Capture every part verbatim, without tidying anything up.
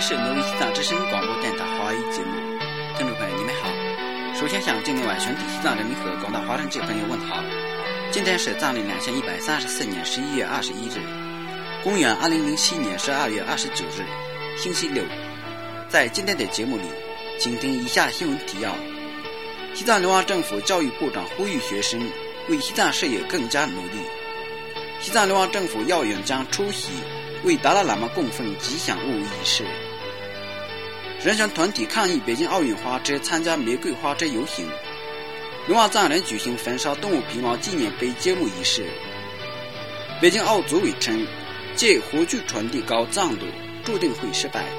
里是挪威西藏之声广播电台华语节目，听众朋友你们好。首先向境内外全体西藏人民和广大华人界朋友问好。今天是藏历两千一百三十四年十一月二十一日，公元二零零七年十二月二十九日，星期六。在今天的节目里，请听以下新闻提要：西藏流亡政府教育部长呼吁学生为西藏事业更加努力。西藏流亡政府要员将出席为达赖喇嘛供奉吉祥物仪式。人权团体抗议北京奥运花车参加玫瑰花车游行。流亡藏人举行焚烧动物皮毛纪念碑揭幕仪式。北京奥组委称，借火炬传递高藏度注定会失败。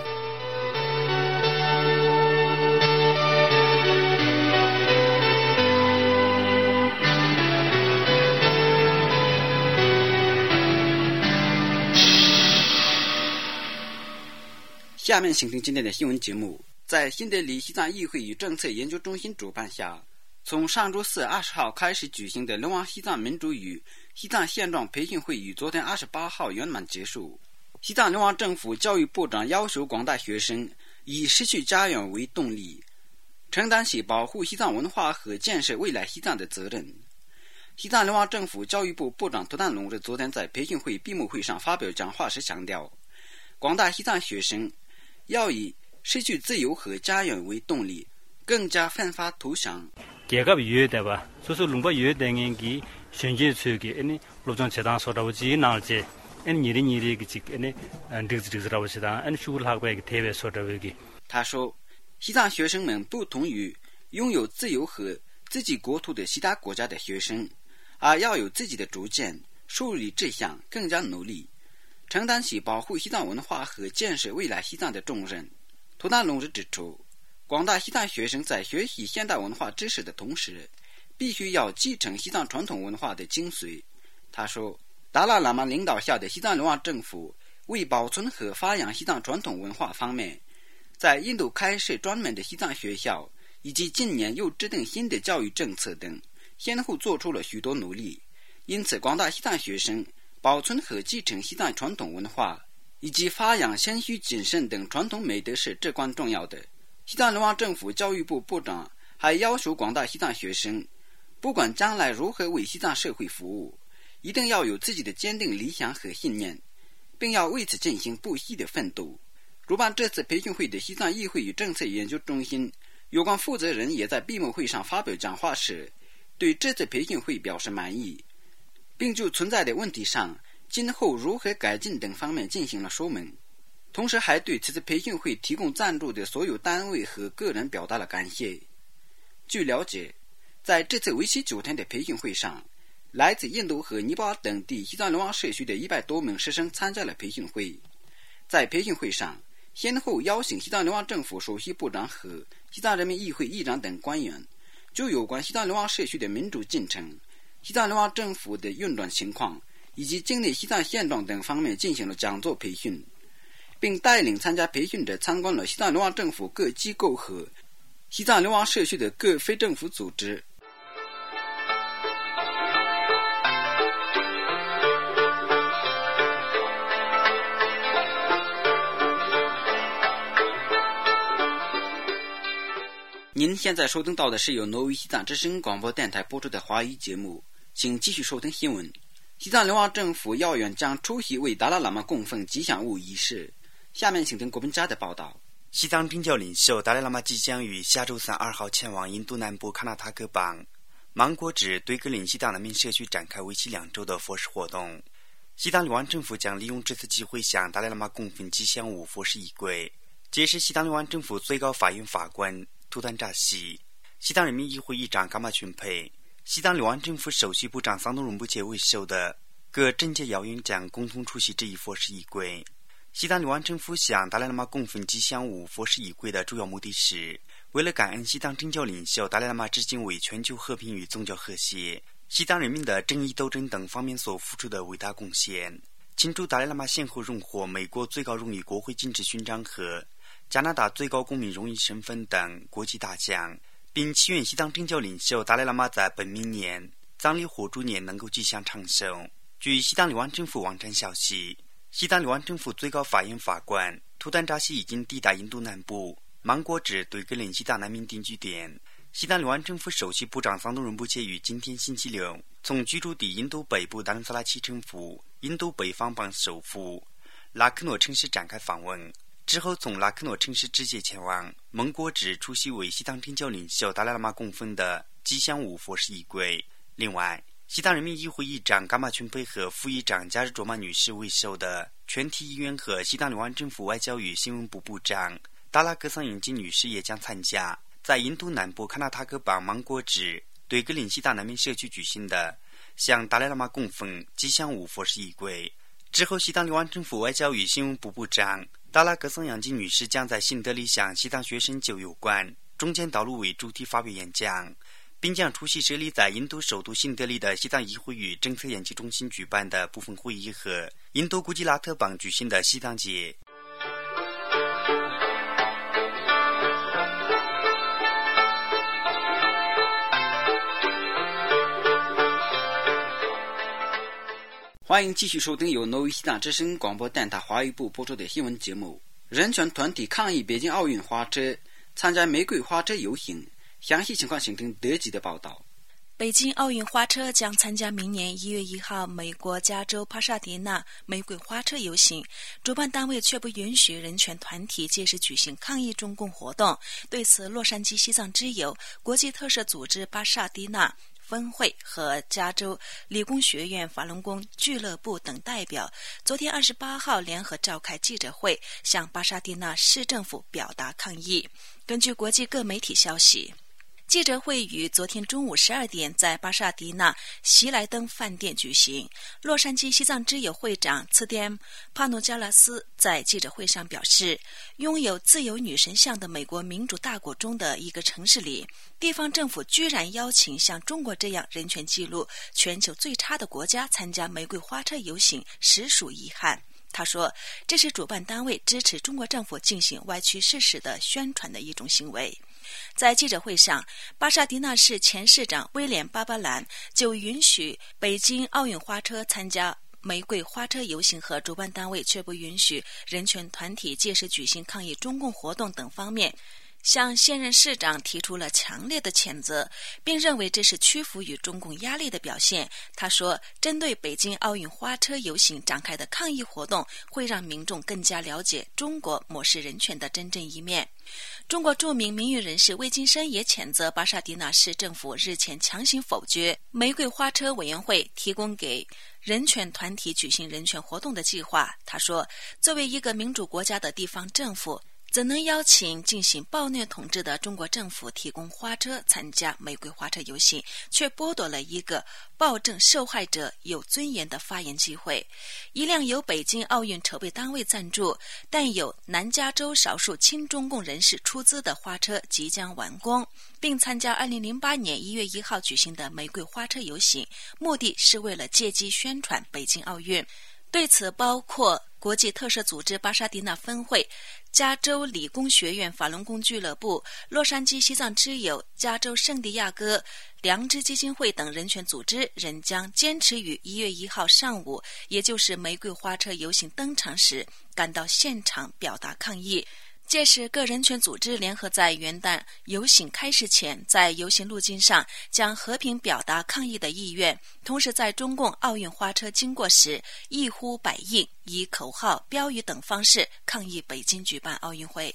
下面请听今天的新闻节目。在新德里西藏议会与政策研究中心主办下，从上周四二十号开始举行的流亡西藏民主与西藏现状培训会议昨天二十八号圆满结束。西藏流亡政府教育部长要求广大学生以失去家园为动力，承担起保护西藏文化和建设未来西藏的责任。西藏流亡政府教育部部长图坦龙日昨天在培训会闭幕会上发表讲话时强调，广大西藏学生要以失去自由和家园为动力，更加奋发图强。 改革有的吧，所以龙巴有的人给选举出给呢，陆中其他说到几哪些，嗯，你的你的个这个呢，嗯，这个这个到其他，嗯，学了个特别说到个。 他说，西藏学生们不同于拥有自由和自己国土的其他国家的学生，而要有自己的主见，树立志向，更加努力，承担起保护西藏文化和建设未来西藏的重任。图坦龙日指出，广大西藏学生在学习现代文化知识的同时，必须要继承西藏传统文化的精髓。他说，达赖喇嘛领导下的西藏流亡政府为保存和发扬西藏传统文化方面，在印度开设专门的西藏学校，以及近年又制定新的教育政策等，先后做出了许多努力。因此，广大西藏学生保存和继承西藏传统文化，以及发扬谦虚谨慎等传统美德是至关重要的。西藏流亡政府教育部部长还要求广大西藏学生，不管将来如何为西藏社会服务，一定要有自己的坚定理想和信念，并要为此进行不息的奋斗。主办这次培训会的西藏议会与政策研究中心有关负责人也在闭幕会上发表讲话时，对这次培训会表示满意，并就存在的问题上今后如何改进等方面进行了说明，同时还对此次培训会提供赞助的所有单位和个人表达了感谢。据了解，在这次为期九天的培训会上，来自印度和尼泊尔等地西藏流亡社区的一百多名师生参加了培训会。在培训会上，先后邀请西藏流亡政府首席部长和西藏人民议会议长等官员，就有关西藏流亡社区的民主进程、西藏流亡政府的运转情况以及境内西藏现状等方面进行了讲座培训，并带领参加培训者参观了西藏流亡政府各机构和西藏流亡社区的各非政府组织。您现在收听到的是由挪威西藏之声广播电台播出的华语节目，请继续收听新闻。西藏流亡政府要员将出席为达赖喇嘛供奉吉祥物仪式。下面请听国宾家的报道。 西藏政教领袖达赖喇嘛即将于下周三二号前往印度南部喀纳塔克邦芒果指对格林西藏人民社区展开为期两周的佛事活动。西藏流亡政府将利用这次机会向达赖喇嘛供奉吉祥物佛事仪轨。届时，西藏流亡政府最高法院法官图坦扎西、西藏人民议会议长噶玛群佩、西藏流亡政府首席部长桑东荣布杰为首的各政界要员将共同出席这一佛事仪轨。西藏流亡政府向达赖喇嘛供奉吉祥物佛事仪轨的主要目的是为了感恩西藏政教领袖达赖喇嘛至今为全球和平与宗教和谐、西藏人民的正义斗争等方面所付出的伟大贡献，庆祝达赖喇嘛先后荣获美国最高荣誉国会金质勋章和加拿大最高公民荣誉身份等国际大奖，并祈愿西藏政教领袖达赖喇嘛在本明年藏历火猪年能够吉祥长寿。据西藏流亡政府网站消息，西藏流亡政府最高法院法官图丹扎西已经抵达印度南部芒果指对格林西达难民定居点。西藏流亡政府首席部长桑东仁布切于今天星期六从居住地印度北部达兰萨拉齐政府印度北方邦首府拉克诺城市展开访问，之后从拉克诺城市直接前往蒙果指出席为西藏政教领袖达赖喇嘛供奉的吉祥物佛事仪轨。另外，西藏人民议会议长噶玛群佩和副议长加日卓玛女士为首的全体议员和西藏流亡政府外交与新闻部部长达拉格桑引金女士也将参加在印度南部喀纳塔克邦芒果指对格林西达难民社区举行的向达赖喇嘛供奉吉祥物佛事仪轨。之后，西藏流亡政府外交与新闻部部长达拉格桑扬金女士将在新德里向西藏学生就有关中间道路为主题发表演讲，并将出席设立在印度首都新德里的西藏议会与政策研究中心举办的部分会议和印度古吉拉特邦举行的西藏节。 欢迎继续收听由挪威西藏之声广播电台华语部播出的新闻节目。人权团体抗议北京奥运花车参加玫瑰花车游行，详细情况请听德籍的报道。 北京奥运花车将参加明年一月一号美国加州帕萨迪纳玫瑰花车游行，主办单位却不允许人权团体届时举行抗议中共活动。对此，洛杉矶西藏之友国际特赦组织巴萨迪纳分会和加州理工学院法轮功俱乐部等代表昨天二十八号联合召开记者会，向巴萨迪纳市政府表达抗议。根据国际各媒体消息，记者会于昨天中午十二点在巴萨迪纳席莱登饭店举行。洛杉矶西藏之友会长茨甸帕努加拉斯在记者会上表示，拥有自由女神像的美国民主大国中的一个城市里，地方政府居然邀请像中国这样人权记录全球最差的国家参加玫瑰花车游行，实属遗憾。他说，这是主办单位支持中国政府进行歪曲事实的宣传的一种行为。在记者会上，巴萨迪纳市前市长威廉·巴巴兰就允许北京奥运花车参加玫瑰花车游行和主办单位却不允许人权团体届时举行抗议中共活动等方面，向现任市长提出了强烈的谴责，并认为这是屈服于中共压力的表现。他说，针对北京奥运花车游行展开的抗议活动会让民众更加了解中国漠视人权的真正一面。中国著名名誉人士魏金生也谴责巴萨迪纳市政府日前强行否决玫瑰花车委员会提供给人权团体举行人权活动的计划。他说，作为一个民主国家的地方政府，怎能邀请进行暴虐统治的中国政府提供花车参加玫瑰花车游行，却剥夺了一个暴政受害者有尊严的发言机会？一辆由北京奥运筹备单位赞助，但有南加州少数亲中共人士出资的花车即将完工，并参加二零零八年一月一号举行的玫瑰花车游行，目的是为了借机宣传北京奥运。对此，包括国际特赦组织巴萨迪纳分会、加州理工学院法轮功俱乐部、洛杉矶西藏之友、加州圣地亚哥良知基金会等人权组织仍将坚持于一月一号上午，也就是玫瑰花车游行登场时赶到现场表达抗议。届时，各人权组织联合在元旦游行开始前，在游行路径上将和平表达抗议的意愿，同时在中共奥运花车经过时一呼百应，以口号、标语等方式抗议北京举办奥运会。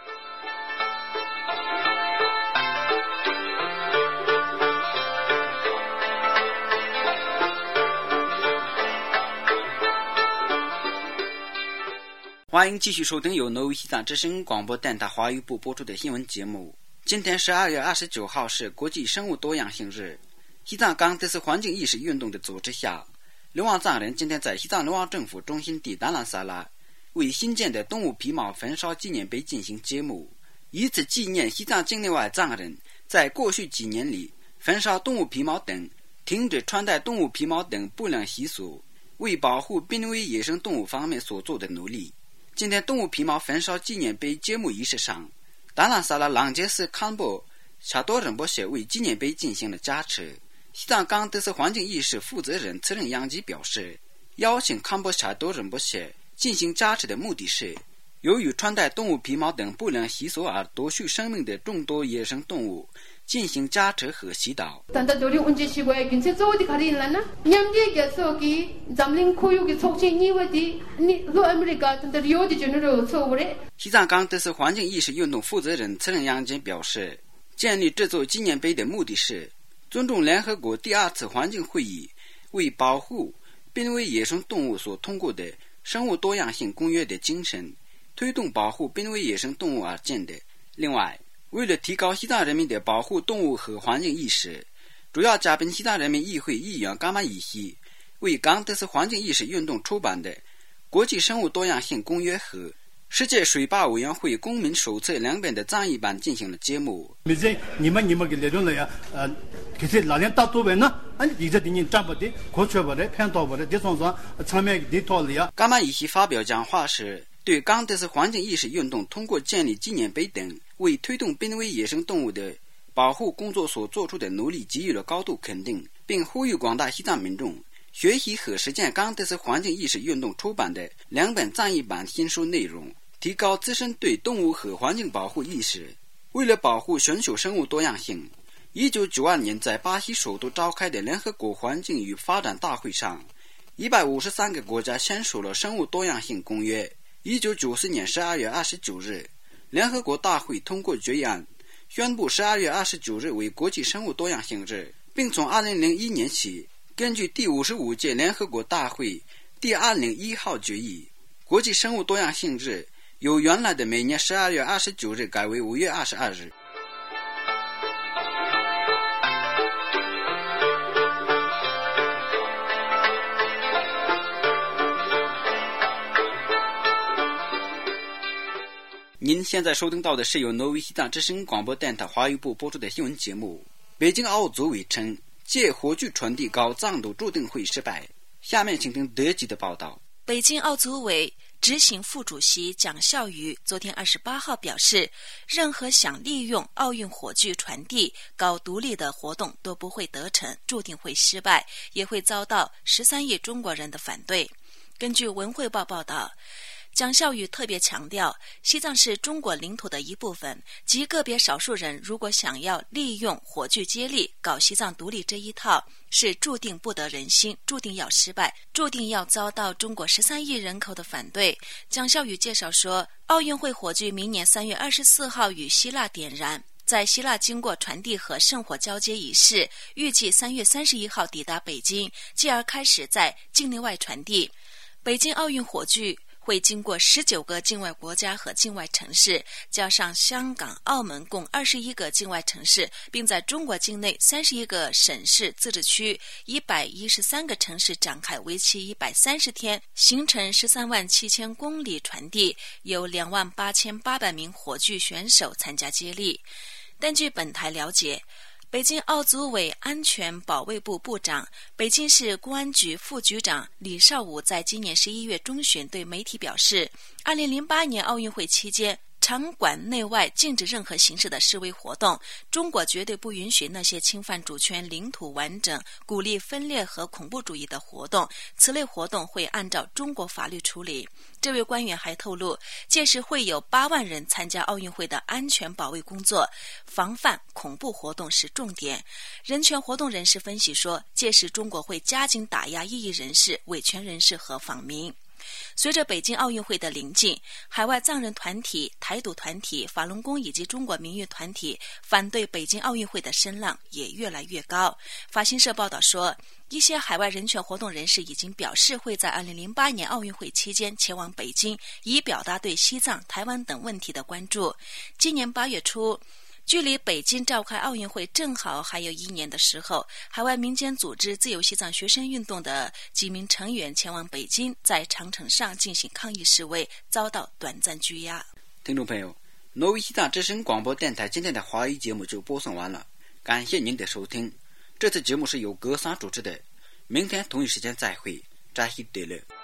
欢迎继续收听由挪威西藏之声广播电台华语部播出的新闻节目。今天十二月二十九号是国际生物多样性日。西藏冈德斯环境意识运动的组织下，流亡藏人今天在西藏流亡政府中心地达兰萨拉为新建的动物皮毛焚烧纪念碑进行揭幕，以此纪念西藏境内外藏人在过去几年里焚烧动物皮毛等、停止穿戴动物皮毛等不良习俗，为保护濒危野生动物方面所做的努力。今天动物皮毛焚烧纪念碑揭幕仪式上，达兰萨拉朗杰斯康布查多仁波切为纪念碑进行了加持。西藏冈德斯环境意识负责人次仁央吉表示，邀请康布查多仁波切进行加持的目的是由于穿戴动物皮毛等不良习俗而夺去生命的众多野生动物进行加持和祈祷。西藏冈德斯环境意识运动负责人次仁阳坚表示，建立这座纪念碑的目的是尊重联合国第二次环境会议为保护濒危野生动物所通过的生物多样性公约的精神，推动保护濒危野生动物而建的。另外，为了提高西藏人民的保护动物和环境意识，主要嘉宾西藏人民议会议员噶玛依希为冈德斯环境意识运动出版的《国际生物多样性公约》和世界水坝委员会公民手册两本的藏译版进行了揭幕。 你们你们给列出来呀，呃，可是哪年大多文呢？俺一直盯你站不的，过去不的，偏到不的，这种种场面的道理啊。 噶玛依希发表讲话时，对冈德斯环境意识运动通过建立纪念碑等为推动濒危野生动物的保护工作所做出的努力给予了高度肯定，并呼吁广大西藏民众学习和实践冈德斯环境意识运动出版的两本藏译版新书内容，提高自身对动物和环境保护意识。为了保护全球生物多样性，一九九二年在巴西首都召开的联合国环境与发展大会上，一百五十三个国家签署了生物多样性公约。一九九四年十二月二十九日，联合国大会通过决议案，宣布十二月二十九日为国际生物多样性日，并从二零零一年起，根据第五十五届联合国大会第二零一号决议，国际生物多样性日由原来的每年十二月二十九日改为五月二十二日。您现在收听到的是由挪威西藏之声广播电台华语部播出的新闻节目。北京奥组委称，借火炬传递搞藏独注定会失败。下面请听德籍的报道。 北京奥组委执行副主席蒋孝宇昨天二十八号表示，任何想利用奥运火炬传递搞独立的活动都不会得逞，注定会失败，也会遭到十三亿中国人的反对。根据文汇报报道，蒋孝宇特别强调，西藏是中国领土的一部分，极个别少数人如果想要利用火炬接力搞西藏独立这一套，是注定不得人心，注定要失败，注定要遭到中国十三亿人口的反对。蒋孝宇介绍说，奥运会火炬明年三月二十四号与希腊点燃，在希腊经过传递和圣火交接仪式，预计三月三十一号抵达北京，继而开始在境内外传递。北京奥运火炬会经过十九个境外国家和境外城市，加上香港、澳门共二十一个境外城市，并在中国境内三十一个省市自治区、一百一十三个城市展开为期一百三十天，行程十三万七千公里传递，有两万八千八百名火炬选手参加接力。根据本台了解，北京奥组委安全保卫部部长、北京市公安局副局长李少武在今年十一月中旬对媒体表示，二零零八年奥运会期间，场馆内外禁止任何形式的示威活动，中国绝对不允许那些侵犯主权、领土完整、鼓励分裂和恐怖主义的活动，此类活动会按照中国法律处理。这位官员还透露，届时会有八万人参加奥运会的安全保卫工作，防范恐怖活动是重点。人权活动人士分析说，届时中国会加紧打压异议人士、维权人士和访民。随着北京奥运会的临近，海外藏人团体、台独团体、法轮功以及中国民运团体反对北京奥运会的声浪也越来越高。法新社报道说，一些海外人权活动人士已经表示会在二零零八年奥运会期间前往北京，以表达对西藏、台湾等问题的关注。今年八月初，距离北京召开奥运会正好还有一年的时候，海外民间组织自由西藏学生运动的几名成员前往北京，在长城上进行抗议示威，遭到短暂拘押。 听众朋友，挪威西藏之声广播电台今天的华语节目就播送完了，感谢您的收听。这次节目是由格桑主持的，明天同一时间再会，扎西德勒。